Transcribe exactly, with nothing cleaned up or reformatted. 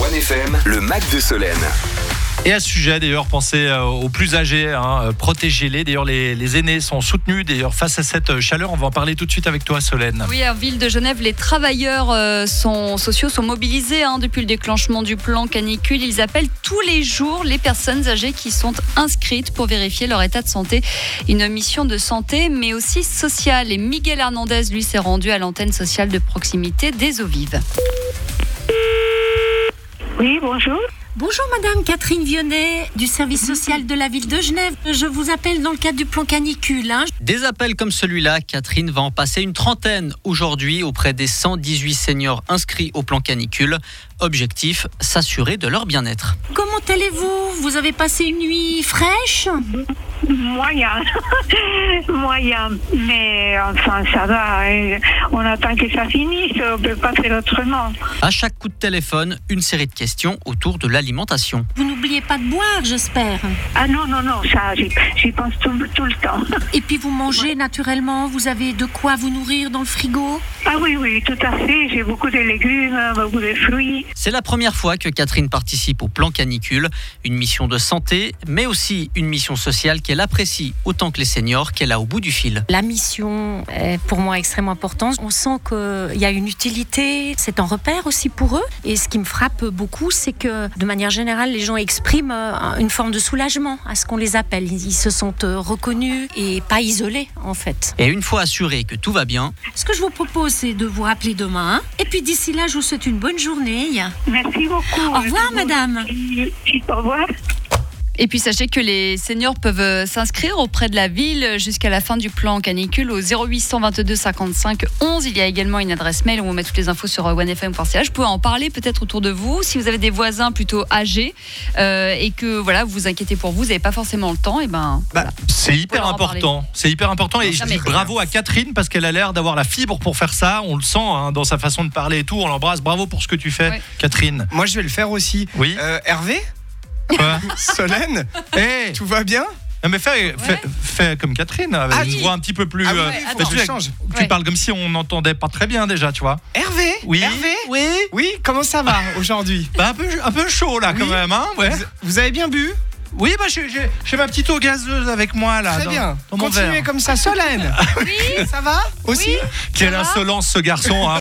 one F M, le Mac de Solène. Et à ce sujet, d'ailleurs, pensez aux plus âgés, hein, protégez-les. D'ailleurs, les, les aînés sont soutenus. D'ailleurs, face à cette chaleur, on va en parler tout de suite avec toi, Solène. Oui, en ville de Genève, les travailleurs euh, sont, sociaux sont mobilisés hein, depuis le déclenchement du plan canicule. Ils appellent tous les jours les personnes âgées qui sont inscrites pour vérifier leur état de santé. Une mission de santé, mais aussi sociale. Et Miguel Hernandez, lui, s'est rendu à l'antenne sociale de proximité des Eaux Vives. Oui, bonjour. Bonjour Madame Catherine Vionnet du service social de la ville de Genève. Je vous appelle dans le cadre du plan canicule. Hein. Des appels comme celui-là, Catherine va en passer une trentaine aujourd'hui auprès des cent dix-huit seniors inscrits au plan canicule. Objectif, s'assurer de leur bien-être. Comment allez-vous ? Vous avez passé une nuit fraîche ? Moyen. Moyen. Mais enfin, ça va. On attend que ça finisse. On ne peut pas faire autrement. À chaque coup de téléphone, une série de questions autour de l'alimentation. Vous n'oubliez pas de boire, j'espère. Ah non, non, non. Ça, j'y, j'y pense tout, tout le temps. Et puis vous mangez naturellement ? Vous avez de quoi vous nourrir dans le frigo ? Ah oui, oui, tout à fait. J'ai beaucoup de légumes, beaucoup de fruits. C'est la première fois que Catherine participe au plan canicule. Une mission de santé, mais aussi une mission sociale qu'elle apprécie autant que les seniors qu'elle a au bout du fil. La mission est pour moi extrêmement importante. On sent qu'il y a une utilité. C'est un repère aussi pour eux. Et ce qui me frappe beaucoup, c'est que de manière générale, les gens expriment une forme de soulagement à ce qu'on les appelle. Ils se sentent reconnus et pas isolés, en fait. Et une fois assuré que tout va bien, ce que je vous propose, c'est de vous rappeler demain. Hein. Et puis d'ici là, je vous souhaite une bonne journée. Merci beaucoup. Au revoir, madame. Au revoir. Et puis sachez que les seniors peuvent s'inscrire auprès de la ville jusqu'à la fin du plan canicule au zéro huit cent vingt-deux cinquante-cinq onze. Il y a également une adresse mail où on met toutes les infos sur one f m point c h. Vous pouvez en parler peut-être autour de vous. Si vous avez des voisins plutôt âgés euh, et que voilà, vous vous inquiétez pour vous, vous n'avez pas forcément le temps, et ben bah, voilà. c'est hyper important. C'est hyper important et non, je dis bravo à Catherine parce qu'elle a l'air d'avoir la fibre pour faire ça. On le sent hein, dans sa façon de parler et tout. On l'embrasse. Bravo pour ce que tu fais, ouais. Catherine. Moi, je vais le faire aussi. Oui. Euh, Hervé. Quoi ? Solène, hey. Tout va bien ? Non mais fais, ouais. fais, fais comme Catherine, avec ah, une oui. voix un petit peu plus. Ah oui, euh, bah, tu, tu, tu ouais. parles comme si on n'entendait pas très bien déjà, tu vois. Hervé. Oui. Hervé. Oui. Oui. Comment ça va aujourd'hui ? Bah un peu, un peu chaud là oui. quand même, hein. Ouais. Vous, vous avez bien bu ? Oui, bah j'ai, j'ai, j'ai ma petite eau gazeuse avec moi là. Très dans, bien. Dans mon Continuez verre. comme ça, Solène. Oui. Ça va aussi ? Quelle insolence ce garçon. Hein.